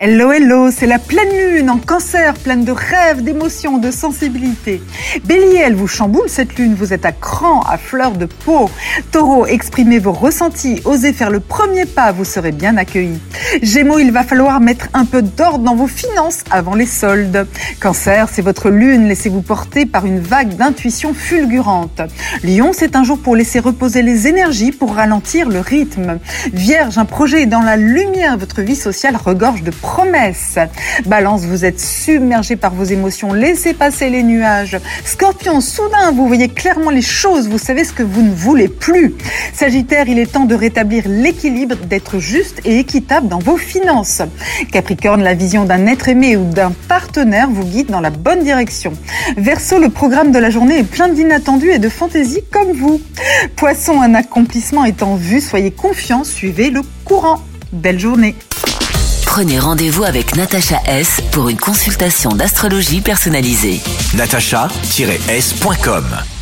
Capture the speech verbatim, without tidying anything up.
Hello, hello, c'est la pleine lune en Cancer, pleine de rêves, d'émotions, de sensibilité. Bélier, elle vous chamboule cette lune, vous êtes à cran, à fleur de peau. Taureau, exprimez vos ressentis, osez faire le premier pas, vous serez bien accueilli. Gémeaux, il va falloir mettre un peu d'ordre dans vos finances avant les soldes. Cancer, c'est votre lune, laissez-vous porter par une vague d'intuition fulgurante. Lion, c'est un jour pour laisser reposer les énergies, pour ralentir le rythme. Vierge, un projet est dans la lumière, votre vie sociale regorge de promesse. Balance, vous êtes submergé par vos émotions, laissez passer les nuages. Scorpion, soudain, vous voyez clairement les choses, vous savez ce que vous ne voulez plus. Sagittaire, il est temps de rétablir l'équilibre, d'être juste et équitable dans vos finances. Capricorne, la vision d'un être aimé ou d'un partenaire vous guide dans la bonne direction. Verseau, le programme de la journée est plein d'inattendus et de fantaisie comme vous. Poisson, un accomplissement est en vue, soyez confiants, suivez le courant. Belle journée. Prenez rendez-vous avec Natacha S pour une consultation d'astrologie personnalisée. natacha tiret s point com